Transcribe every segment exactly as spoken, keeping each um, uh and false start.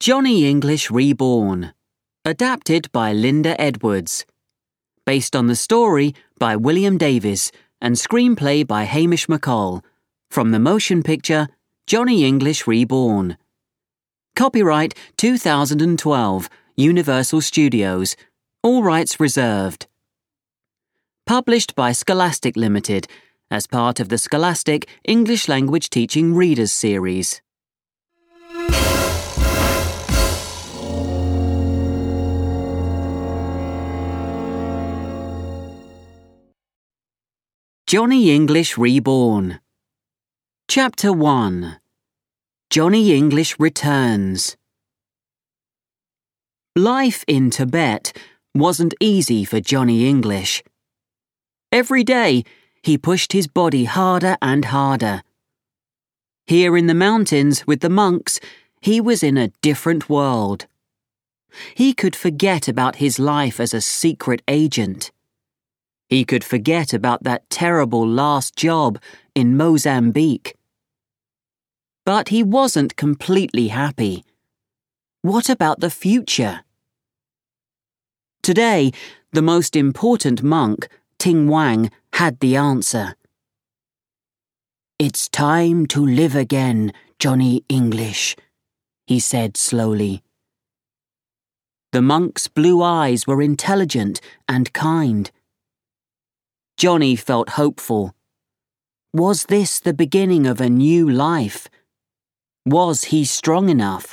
Johnny English Reborn, adapted by Linda Edwards. Based on the story by William Davies and screenplay by Hamish McColl, from the motion picture Johnny English Reborn. Copyright two thousand twelve, Universal Studios, all rights reserved. Published by Scholastic Limited as part of the Scholastic English Language Teaching Readers Series. Johnny English Reborn. Chapter one. Johnny English Returns. Life in Tibet wasn't easy for Johnny English. Every day, he pushed his body harder and harder. Here in the mountains with the monks, he was in a different world. He could forget about his life as a secret agent. He could forget about that terrible last job in Mozambique. But he wasn't completely happy. What about the future? Today, the most important monk, Ting Wang, had the answer. "It's time to live again, Johnny English," he said slowly. The monk's blue eyes were intelligent and kind. Johnny felt hopeful. Was this the beginning of a new life? Was he strong enough?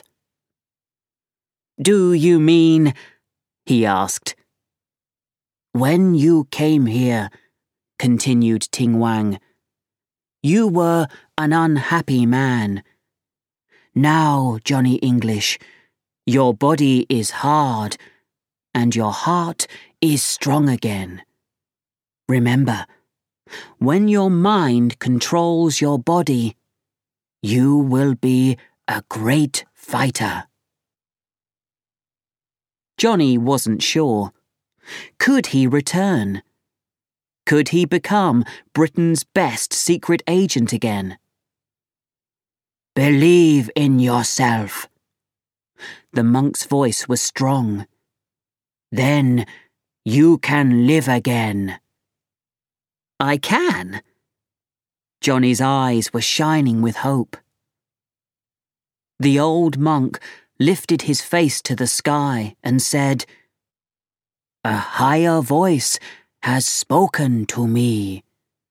"Do you mean?" he asked. "When you came here," continued Ting Wang, "you were an unhappy man. Now, Johnny English, your body is hard and your heart is strong again. Remember, when your mind controls your body, you will be a great fighter." Johnny wasn't sure. Could he return? Could he become Britain's best secret agent again? "Believe in yourself." The monk's voice was strong. "Then you can live again." "I can." Johnny's eyes were shining with hope. The old monk lifted his face to the sky and said, "A higher voice has spoken to me."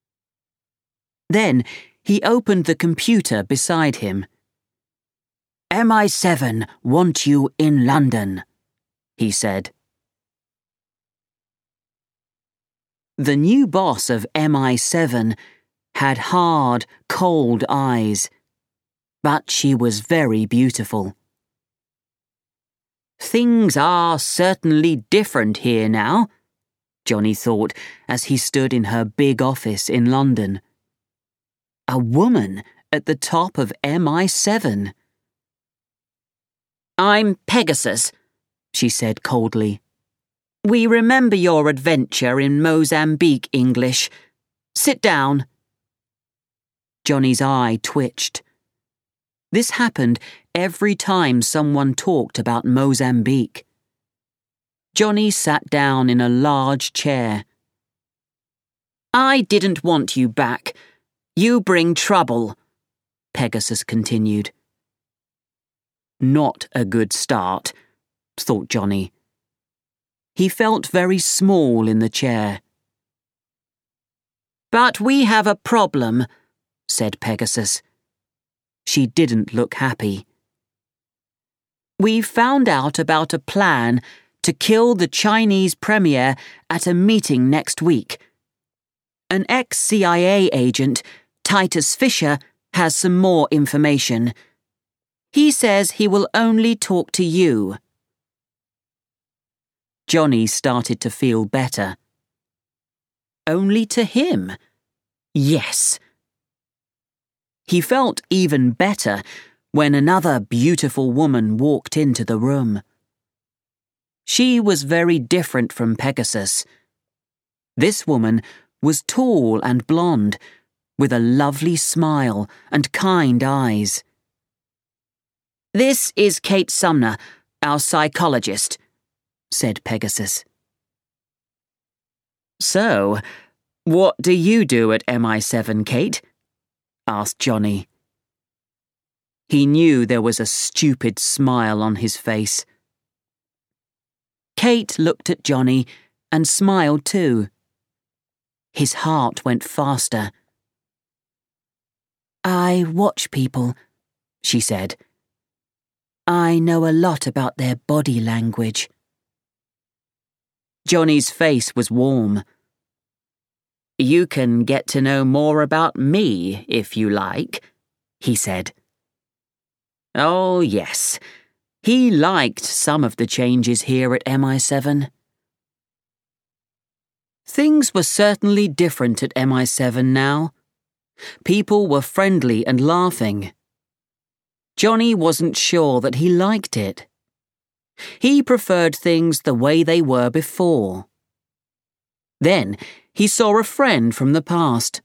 Then he opened the computer beside him. M I seven want you in London," he said. The new boss of M I seven had hard, cold eyes, but she was very beautiful. "Things are certainly different here now," Johnny thought as he stood in her big office in London. A woman at the top of M I seven. "I'm Pegasus," she said coldly. "We remember your adventure in Mozambique, English. Sit down." Johnny's eye twitched. This happened every time someone talked about Mozambique. Johnny sat down in a large chair. "I didn't want you back. You bring trouble," Pegasus continued. Not a good start, thought Johnny. He felt very small in the chair. "But we have a problem," said Pegasus. She didn't look happy. "We've found out about a plan to kill the Chinese premier at a meeting next week. An ex-C I A agent, Titus Fisher, has some more information. He says he will only talk to you." Johnny started to feel better. Only to him? Yes. He felt even better when another beautiful woman walked into the room. She was very different from Pegasus. This woman was tall and blonde, with a lovely smile and kind eyes. This is Kate Sumner, our psychologist, said Pegasus. So, what do you do at M I seven, Kate? Asked Johnny. He knew there was a stupid smile on his face. Kate looked at Johnny and smiled too. His heart went faster. I watch people, she said. I know a lot about their body language. Johnny's face was warm. You can get to know more about me, if you like, he said. Oh, yes. He liked some of the changes here at M I seven. Things were certainly different at M I seven now. People were friendly and laughing. Johnny wasn't sure that he liked it. He preferred things the way they were before. Then he saw a friend from the past.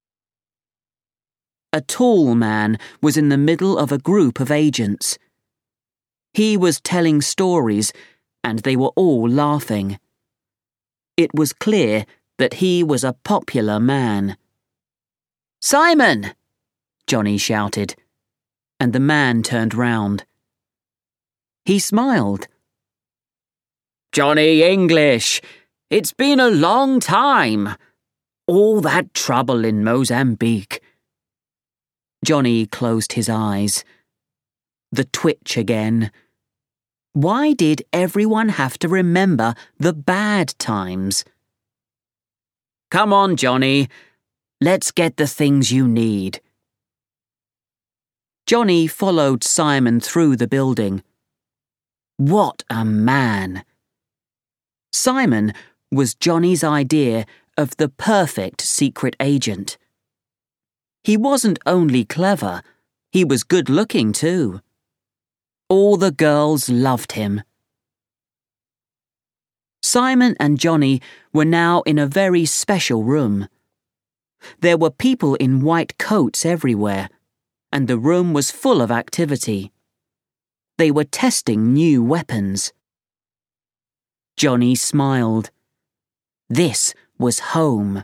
A tall man was in the middle of a group of agents. He was telling stories, and they were all laughing. It was clear that he was a popular man. Simon! Johnny shouted, and the man turned round. He smiled. Johnny English, it's been a long time. All that trouble in Mozambique. Johnny closed his eyes. The twitch again. Why did everyone have to remember the bad times? Come on, Johnny. Let's get the things you need. Johnny followed Simon through the building. What a man! Simon was Johnny's idea of the perfect secret agent. He wasn't only clever, he was good-looking too. All the girls loved him. Simon and Johnny were now in a very special room. There were people in white coats everywhere, and the room was full of activity. They were testing new weapons. Johnny smiled. This was home.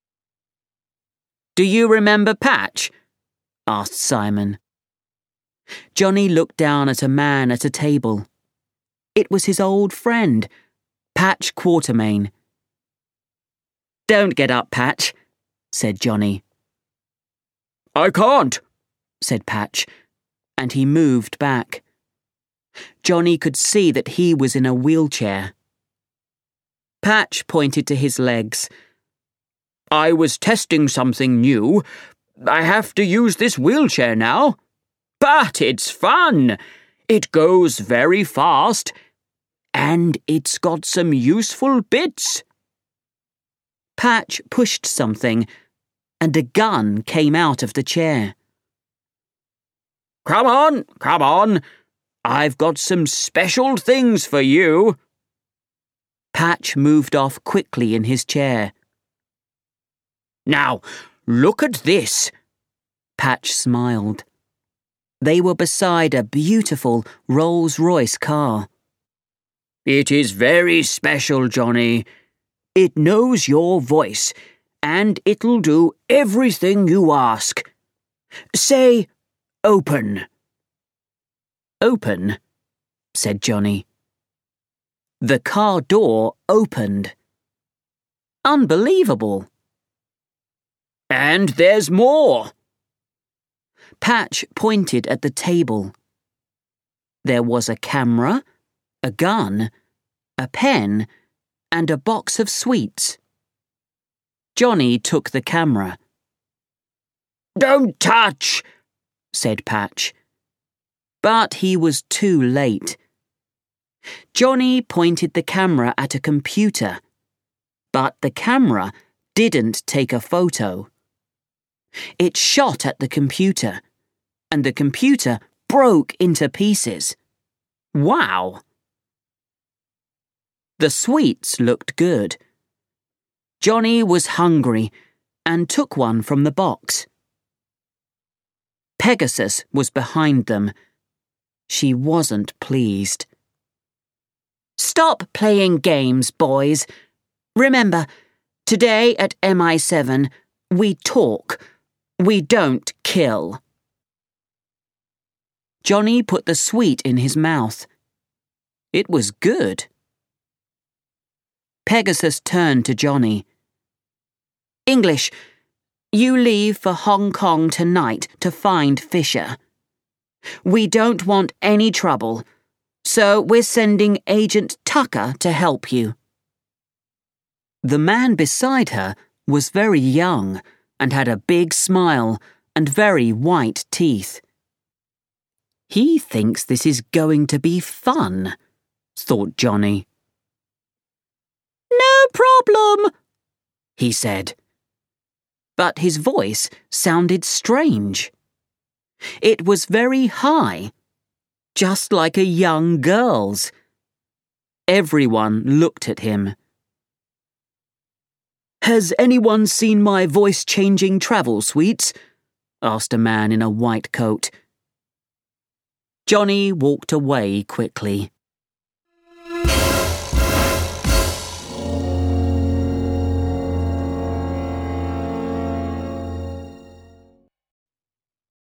Do you remember Patch? Asked Simon. Johnny looked down at a man at a table. It was his old friend, Patch Quatermain. Don't get up, Patch, said Johnny. I can't, said Patch, and he moved back. Johnny could see that he was in a wheelchair. Patch pointed to his legs. I was testing something new. I have to use this wheelchair now. But it's fun. It goes very fast. And it's got some useful bits. Patch pushed something, and a gun came out of the chair. Come on, come on. I've got some special things for you. Patch moved off quickly in his chair. Now, look at this. Patch smiled. They were beside a beautiful Rolls-Royce car. It is very special, Johnny. It knows your voice, and it'll do everything you ask. Say, open. Open, said Johnny. The car door opened. Unbelievable. And there's more. Patch pointed at the table. There was a camera, a gun, a pen, and a box of sweets. Johnny took the camera. Don't touch, said Patch. But he was too late. Johnny pointed the camera at a computer, but the camera didn't take a photo. It shot at the computer, and the computer broke into pieces. Wow! The sweets looked good. Johnny was hungry and took one from the box. Pegasus was behind them. She wasn't pleased. Stop playing games, boys. Remember, today at M I seven, we talk. We don't kill. Johnny put the sweet in his mouth. It was good. Pegasus turned to Johnny. English, you leave for Hong Kong tonight to find Fisher. We don't want any trouble, so we're sending Agent Tucker to help you. The man beside her was very young and had a big smile and very white teeth. He thinks this is going to be fun, thought Johnny. No problem, he said. But his voice sounded strange. It was very high, just like a young girl's. Everyone looked at him. Has anyone seen my voice-changing travel suites? Asked a man in a white coat. Johnny walked away quickly.